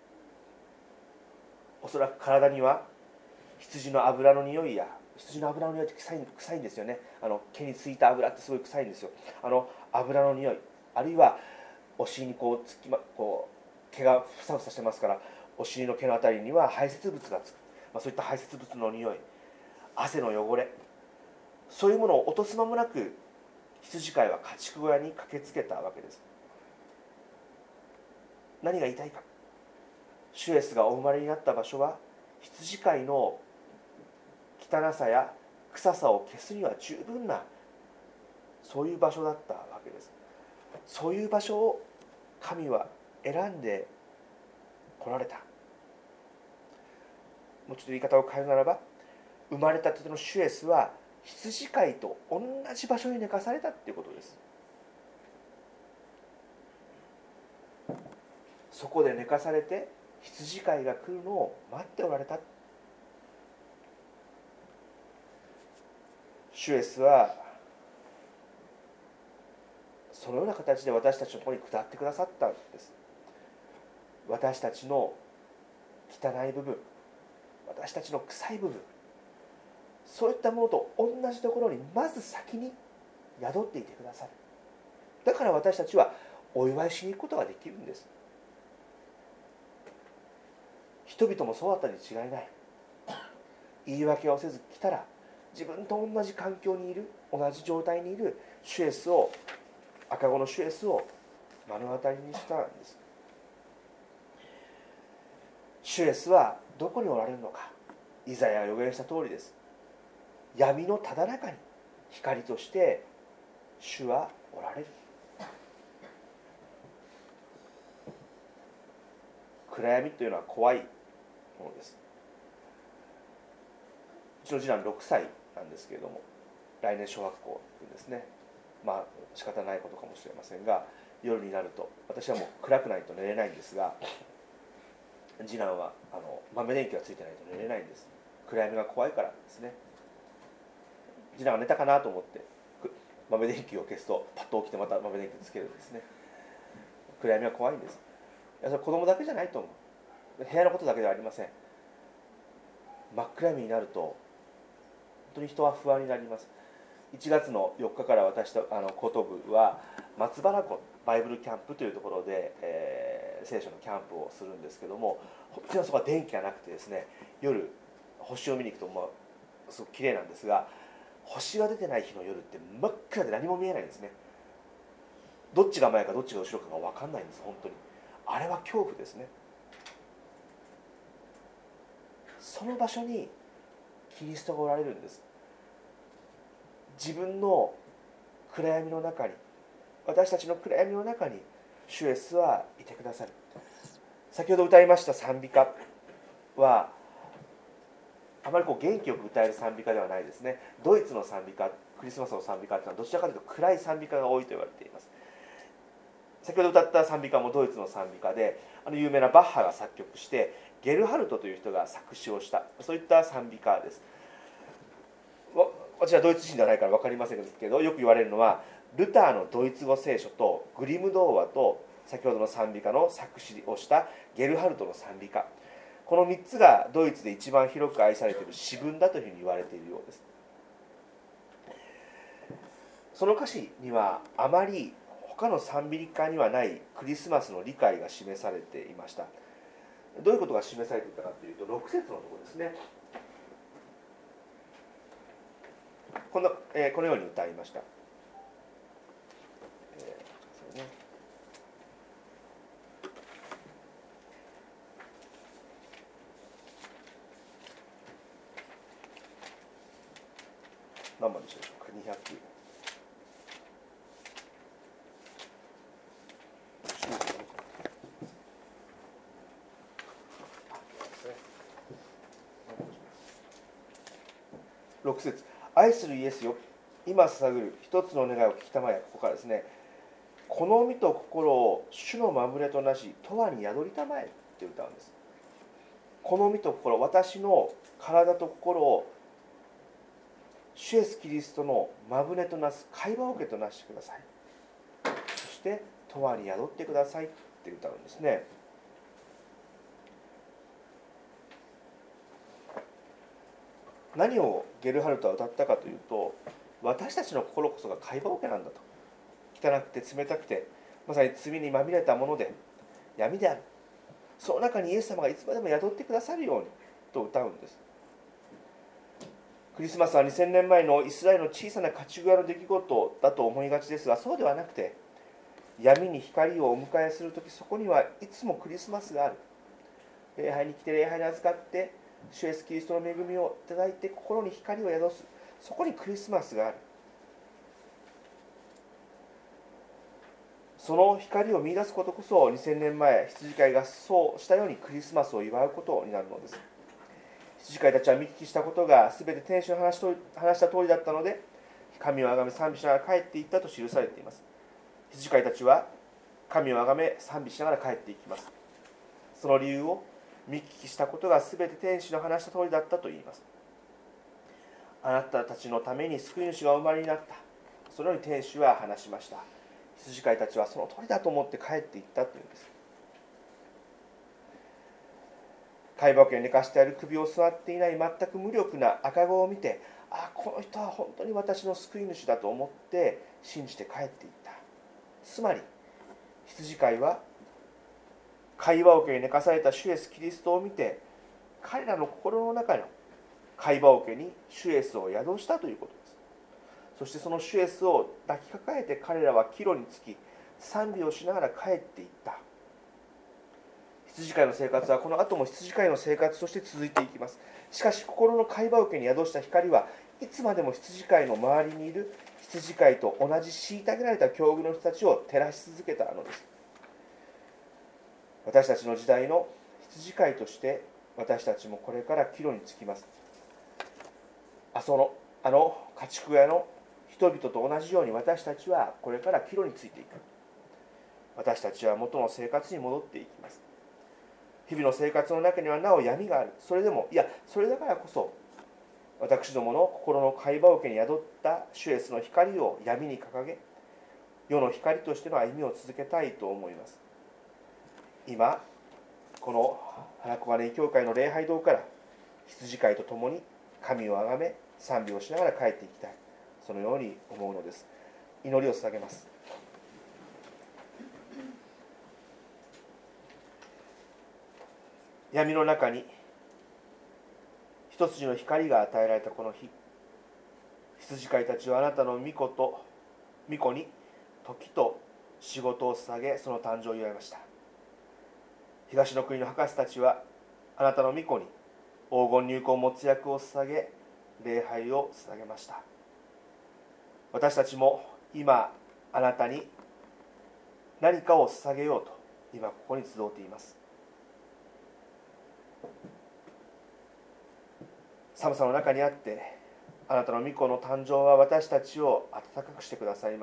おそらく体には羊の油の匂いや、羊の油の匂いって臭い、臭いんですよね。あの毛についた油ってすごい臭いんですよ。あの油の匂い、あるいはお尻にこうつきまこう毛がふさふさしてますから、お尻の毛のあたりには排泄物がつく、まあ、そういった排泄物の匂い、汗の汚れ、そういうものを落とす間もなく羊飼いは家畜小屋に駆けつけたわけです。何が言いたいか。主イエスがお生まれになった場所は羊飼いの汚さや臭さを消すには十分な、そういう場所だったわけです。そういう場所を神は選んで来られた。もうちょっと言い方を変えるならば、生まれたての主イエスは羊飼いと同じ場所に寝かされたということです。そこで寝かされて羊飼いが来るのを待っておられた。主イエスはそのような形で私たちのところに下ってくださったんです。私たちの汚い部分、私たちの臭い部分、そういったものと同じところにまず先に宿っていてくださる。だから私たちはお祝いしに行くことができるんです。人々もそうだったに違いない。言い訳をせず来たら、自分と同じ環境にいる、同じ状態にいる主イエスを、赤子の主イエスを目の当たりにしたんです。主イエスはどこにおられるのか。イザヤが予言した通りです。闇のただ中に光として主はおられる。暗闇というのは怖いものです。うちの次男ろくさいなんですけれども、来年小学校行くんですね。まあ仕方ないことかもしれませんが、夜になると私はもう暗くないと寝れないんですが、次男はあの豆電球がついてないと寝れないんです。暗闇が怖いからですね。次男が寝たかなと思って豆電球を消すとパッと起きてまた豆電球つけるんですね。暗闇は怖いんです。いや、それ子供だけじゃないと思う。部屋のことだけではありません。真っ暗闇になると本当に人は不安になります。いちがつのよっかから私とあの高等部は松原湖バイブルキャンプというところで、えー、聖書のキャンプをするんですけども、本当にそこは電気がなくてですね、夜星を見に行くと、まあ、すごく綺麗なんですが、星が出てない日の夜って真っ暗で何も見えないんですね。どっちが前かどっちが後ろかが分かんないんです。本当にあれは恐怖ですね。その場所にキリストがおられるんです。自分の暗闇の中に、私たちの暗闇の中に主イエスはいてくださる。先ほど歌いました賛美歌はあまりこう元気よく歌える賛美歌ではないですね。ドイツの賛美歌、クリスマスの賛美歌というのはどちらかというと暗い賛美歌が多いと言われています。先ほど歌った賛美歌もドイツの賛美歌で、あの有名なバッハが作曲してゲルハルトという人が作詞をした、そういった賛美歌です。私はドイツ人ではないから分かりませんけど、よく言われるのはルターのドイツ語聖書とグリム童話と先ほどの賛美歌の作詞をしたゲルハルトの賛美歌、このみっつがドイツで一番広く愛されている詩文だというふうに言われているようです。その歌詞にはあまり他の賛美歌にはないクリスマスの理解が示されていました。どういうことが示されていたかというと、ろく節のところですね。この、えー、このように歌いました。えーそうね、何番でしょうか。にひゃくろく節、愛するイエスよ、今捧ぐる一つの願いを聞きたまえ。ここからですね、この身と心を主のまぶれとなし、永遠に宿りたまえって歌うんです。この身と心、私の体と心を主イエスキリストのまぶれとなす会話を受けとなしてください。そして永遠に宿ってくださいって歌うんですね。何をゲルハルトは歌ったかというと、私たちの心こそが会話桶なんだと。汚くて冷たくて、まさに罪にまみれたもので闇である。その中にイエス様がいつまでも宿ってくださるようにと歌うんです。クリスマスはにせんねんまえのイスラエルの小さな勝ち具合の出来事だと思いがちですが、そうではなくて、闇に光をお迎えするとき、そこにはいつもクリスマスがある。礼拝に来て礼拝に預かって主イエスキリストの恵みをいただいて心に光を宿す、そこにクリスマスがある。その光を見出すことこそにせんねんまえ羊飼いがそうしたようにクリスマスを祝うことになるのです。羊飼いたちは見聞きしたことがすべて天使の話と話した通りだったので、神をあがめ賛美しながら帰っていったと記されています。羊飼いたちは神をあがめ賛美しながら帰っていきます。その理由を見聞きしたことがすべて天使の話した通りだったと言います。あなたたちのために救い主がお生まれになった、そのように天使は話しました。羊飼いたちはその通りだと思って帰っていったというんです。貝箱に寝かしてある首を座っていない全く無力な赤子を見て、ああこの人は本当に私の救い主だと思って信じて帰っていった。つまり羊飼いは貝箱に寝かされた主イエスキリストを見て、彼らの心の中の貝箱に主イエスを宿したということです。そしてその主イエスを抱きかかえて彼らは帰路につき賛美をしながら帰っていった。羊飼いの生活はこの後も羊飼いの生活として続いていきます。しかし心の貝羽桶に宿した光はいつまでも羊飼いの周りにいる羊飼いと同じ虐げられた境遇の人たちを照らし続けたのです。私たちの時代の羊飼いとして私たちもこれから帰路につきます。あそのあの家畜屋の人々と同じように私たちはこれから帰路についていく。私たちは元の生活に戻っていきます。日々の生活の中にはなお闇がある。それでもいやそれだからこそ私どもの心の貝羽桶に宿った主イエスの光を闇に掲げ、世の光としての歩みを続けたいと思います。今この花小金井教会の礼拝堂から羊飼いと共に神をあがめ賛美をしながら帰っていきたい、そのように思うのです。祈りを捧げます。闇の中に一筋の光が与えられたこの日、羊飼いたちはあなたの御子と御子に時と仕事を捧げ、その誕生を祝いました。東の国の博士たちはあなたの御子に黄金入魂没薬を捧げ礼拝を捧げました。私たちも今あなたに何かを捧げようと今ここに集っています。寒さの中にあってあなたの御子の誕生は私たちを温かくしてくださいます。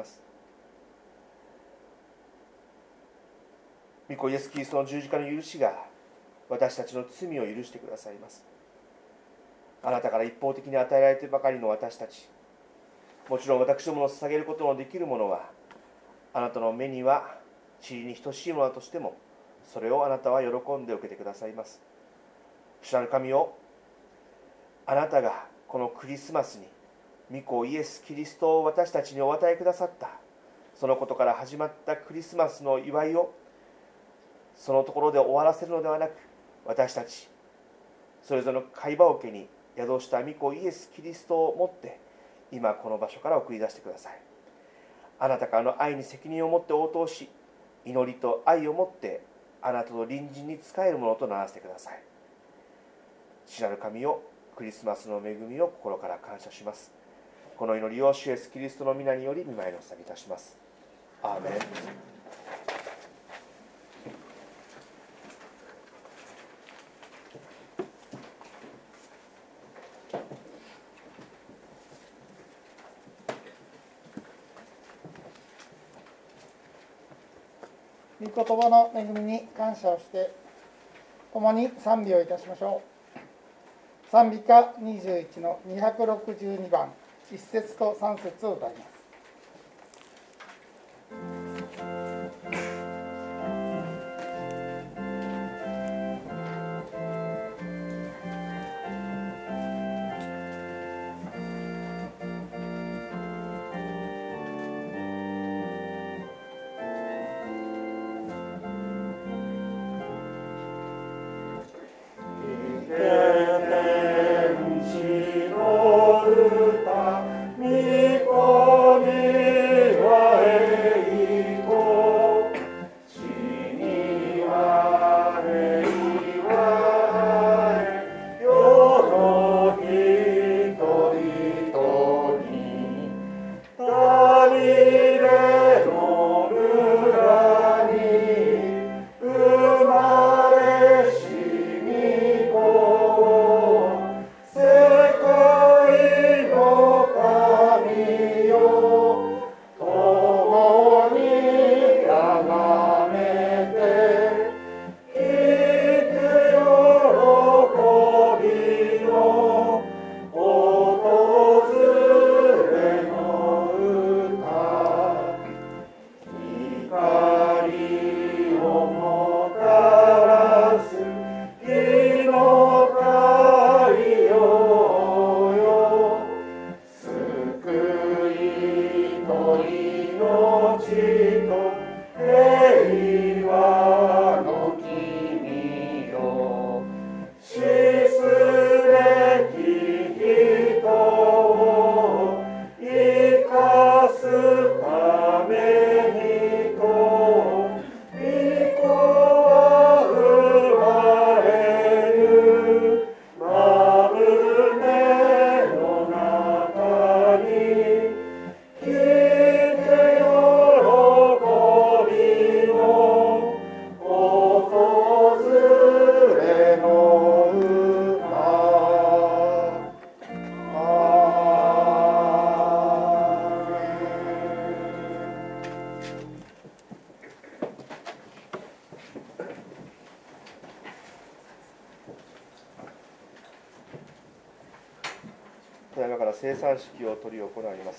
御子イエスキリストの十字架の許しが私たちの罪を許してくださいます。あなたから一方的に与えられてばかりの私たち、もちろん私どもの捧げることのできるものはあなたの目には塵に等しいものだとしても、それをあなたは喜んで受けてくださいます。主なる神よ、あなたがこのクリスマスに御子イエスキリストを私たちにお与えくださった、そのことから始まったクリスマスの祝いをそのところで終わらせるのではなく、私たちそれぞれの貝羽桶に宿した御子イエスキリストを持って今この場所から送り出してください。あなたからの愛に責任を持って応答し、祈りと愛を持ってあなたと隣人に仕えるものとならせてください。父なる神よ、クリスマスの恵みを心から感謝します。この祈りを主イエスキリストの皆により御前にお捧げいたします。アーメン。 御言葉の恵みに感謝をして共に賛美をいたしましょう。賛美歌にじゅういちのにひゃくろくじゅうにばん、いっ節とさん節を歌います。 今から聖餐式を執り行います。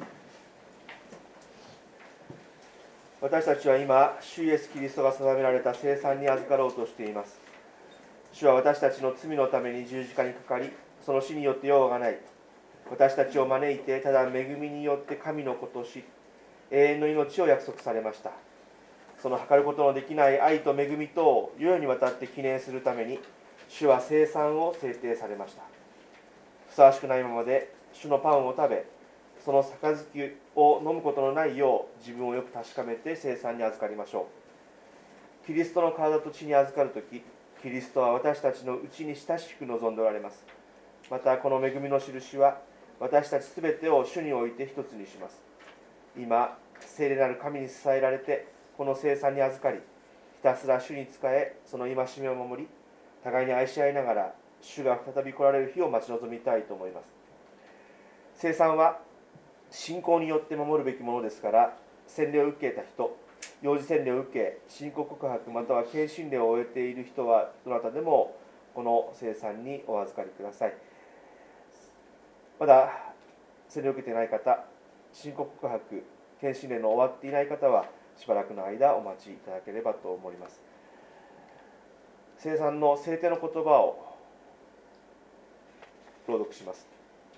私たちは今、主イエスキリストが定められた聖餐に預かろうとしています。主は私たちの罪のために十字架にかかり、その死によって世をがない、私たちを招いて、ただ恵みによって神の子とし、永遠の命を約束されました。その計ることのできない愛と恵みとを世々にわたって記念するために、主は聖餐を制定されました。ふさわしくないままで主のパンを食べ、その杯を飲むことのないよう自分をよく確かめて聖餐に預かりましょう。キリストの体と血に預かるとき、キリストは私たちのうちに親しく望んでおられます。またこの恵みの印は私たちすべてを主において一つにします。今、聖霊なる神に支えられてこの聖餐に預かり、ひたすら主に仕え、その戒めを守り、互いに愛し合いながら主が再び来られる日を待ち望みたいと思います。聖餐は信仰によって守るべきものですから、洗礼を受けた人、幼児洗礼を受け、信仰告白または献身礼を終えている人はどなたでもこの聖餐にお預かりください。まだ洗礼を受けていない方、信仰告白、献身礼の終わっていない方はしばらくの間お待ちいただければと思います。聖餐の聖典の言葉を朗読します。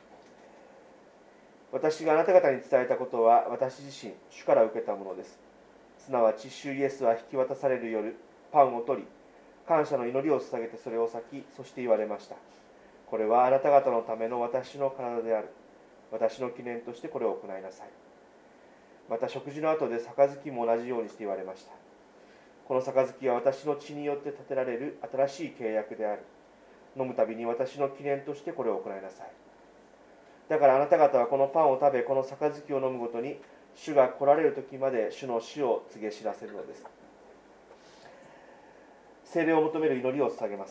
私があなた方に伝えたことは私自身主から受けたものです。すなわち主イエスは引き渡される夜、パンを取り、感謝の祈りを捧げてそれを裂き、そして言われました。これはあなた方のための私の体である。私の記念としてこれを行いなさい。また食事の後で杯も同じようにして言われました。この杯は私の血によって立てられる新しい契約である。飲むたびに私の記念としてこれを行いなさい。だからあなた方はこのパンを食べ、この杯を飲むごとに、主が来られる時まで主の死を告げ知らせるのです。聖霊を求める祈りを捧げます。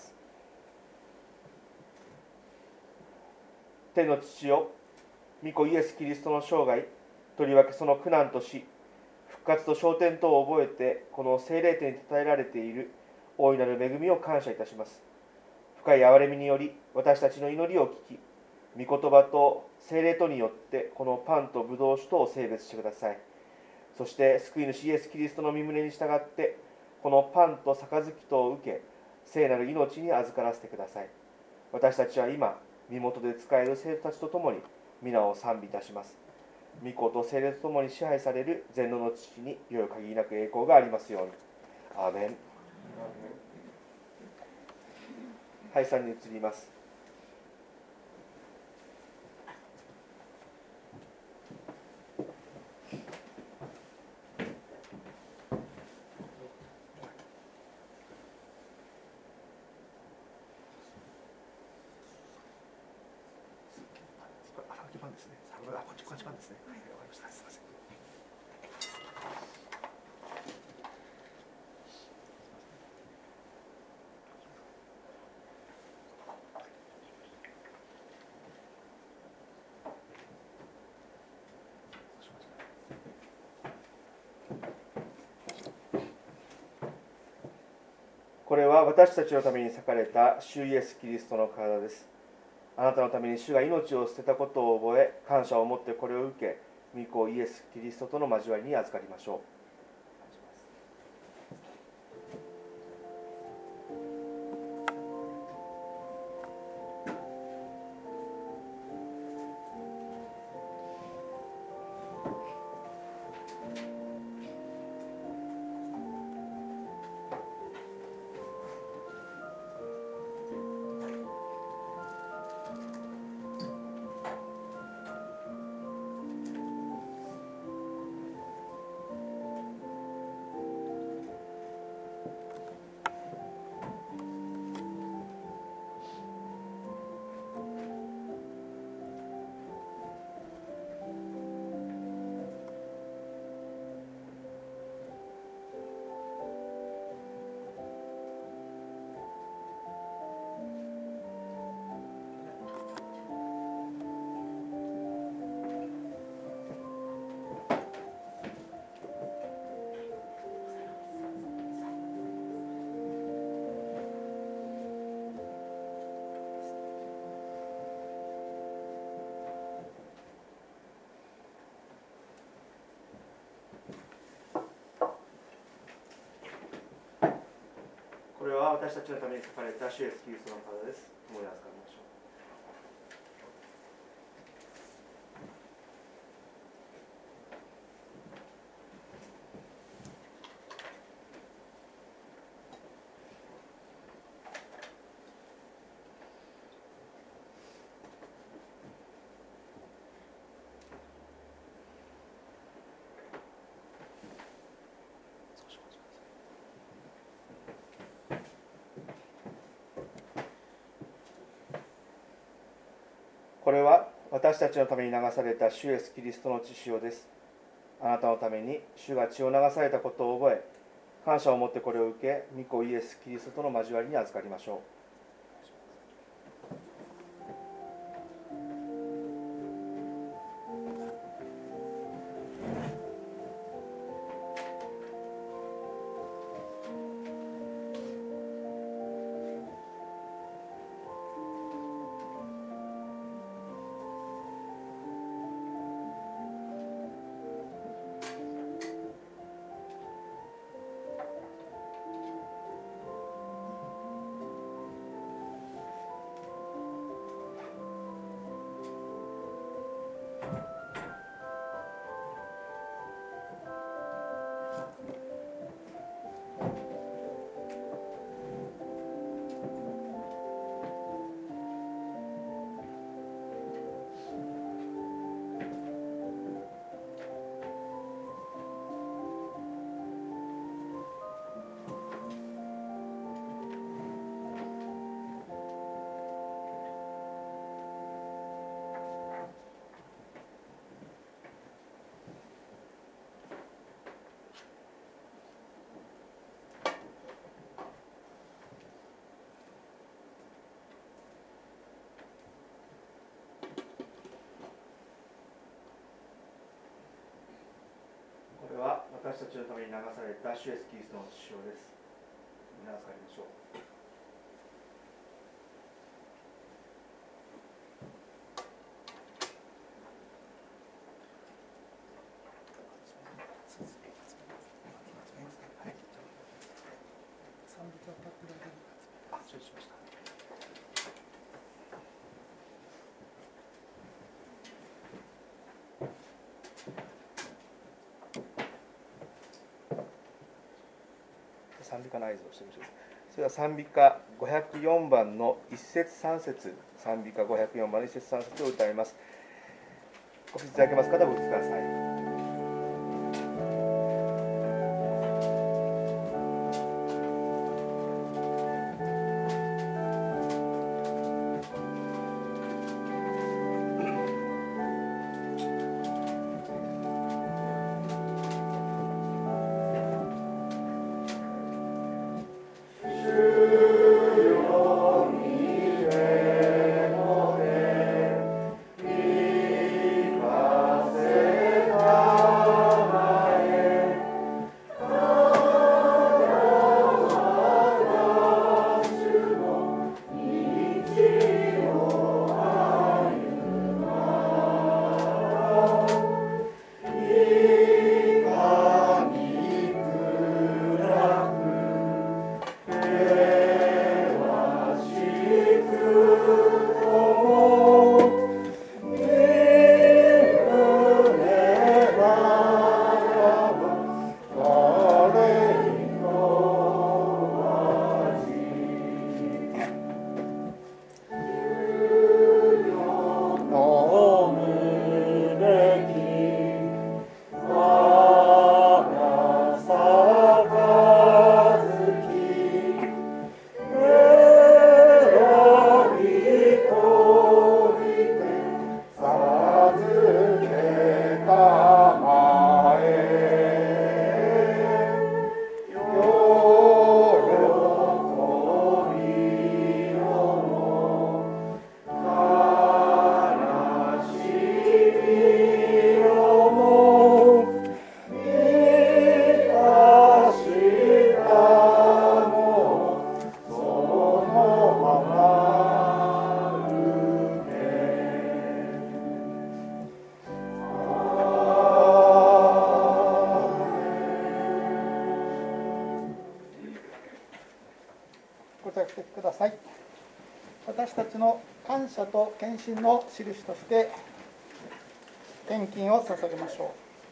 天の父よ、御子イエス・キリストの生涯、とりわけその苦難と死、復復活と昇天とを覚えて、この聖霊典に称えられている大いなる恵みを感謝いたします。深い憐れみにより私たちの祈りを聞き、御言葉と聖霊とによってこのパンとブドウ酒とを聖別してください。そして救い主イエス・キリストの御胸に従ってこのパンと杯とを受け、聖なる命に預からせてください。私たちは今身元で仕える生徒たちと共に皆を賛美いたします。御子と聖霊と共に支配される全能の父に良い限りなく栄光がありますように。アーメン。拝賛に移ります。ですね。あ、こっちこっち番ですね。はい、わかりました。すみません。これは私たちのために裂かれた主イエス・キリストの体です。あなたのために主が命を捨てたことを覚え、感謝を持ってこれを受け、御子イエス・キリストとの交わりに預かりましょう。これは私たちのために裂かれた主イエス・キリストの体です。共に預かりましょう。これは私たちのために流された主イエス・キリストの血潮です。あなたのために主が血を流されたことを覚え、感謝を持ってこれを受け、御子イエス・キリストとの交わりに預かりましょう。 私たちのために流された主イエスキリストの血潮です。皆預かりましょう。あ、承知しました。賛美歌の合図をしてみましょう。それでは賛美歌ごひゃくよんばんのいっ節さん節、賛美歌ごひゃくよんばんのいっ節さん節を歌います。ご筆いただけます方はご筆ください。 私たちの感謝と献身の印として献金を捧げましょう。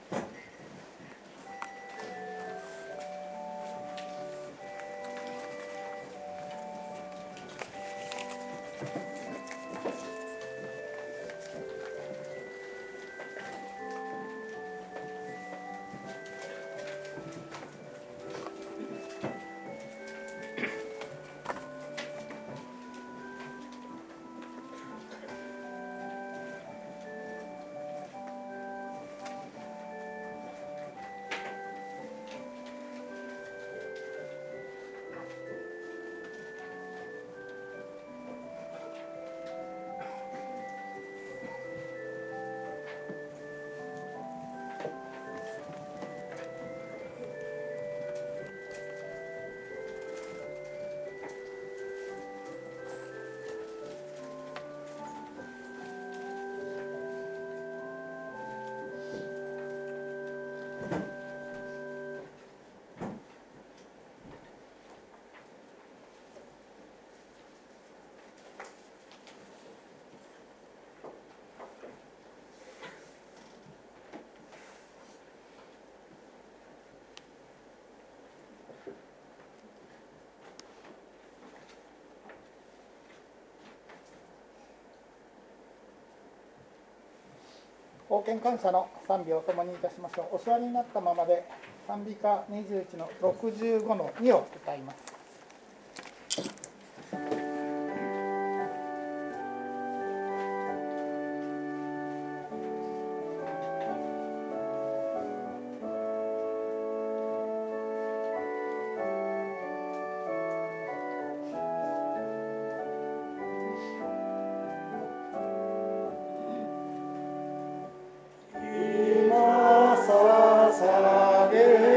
奉献感謝の賛美を共にいたしましょう。お座りになったままで賛美歌にじゅういちのろくじゅうごのにを歌います。捧げ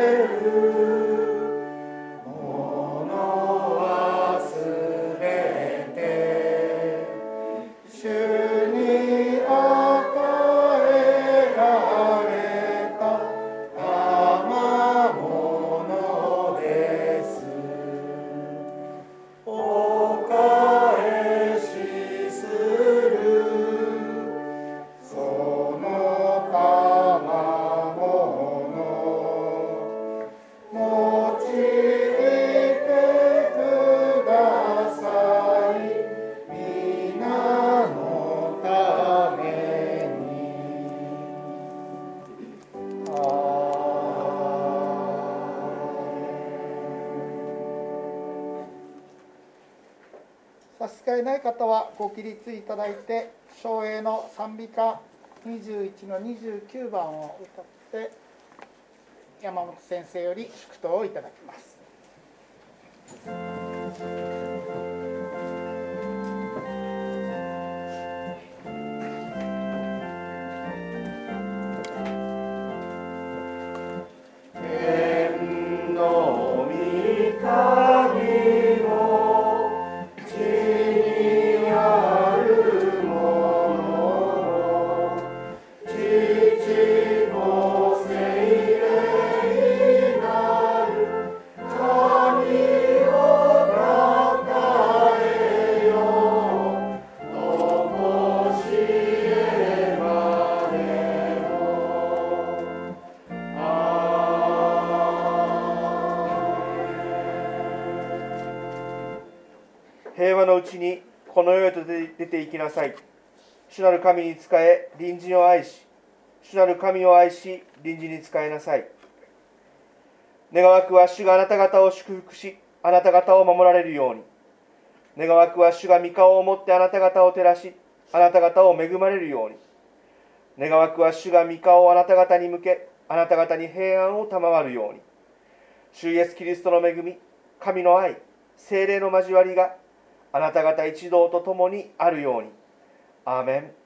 差し支えない方はご起立いただいて、唱詠の賛美歌にじゅういちのにじゅうきゅうばんを歌って山本先生より祝祷をいただきます。 天の御神を地にあるもの、父子聖霊なる神をたたえよ、とこしえまでも。平和のうちにこの世へと出て行きなさい。主なる神に仕え、隣人を愛し、主なる神を愛し、隣人に仕えなさい。願わくは主があなた方を祝福し、あなた方を守られるように。願わくは主が御顔を持ってあなた方を照らし、あなた方を恵まれるように。願わくは主が御顔をあなた方に向け、あなた方に平安を賜るように。主イエスキリストの恵み、神の愛、聖霊の交わりがあなた方一同と共にあるように。アーメン。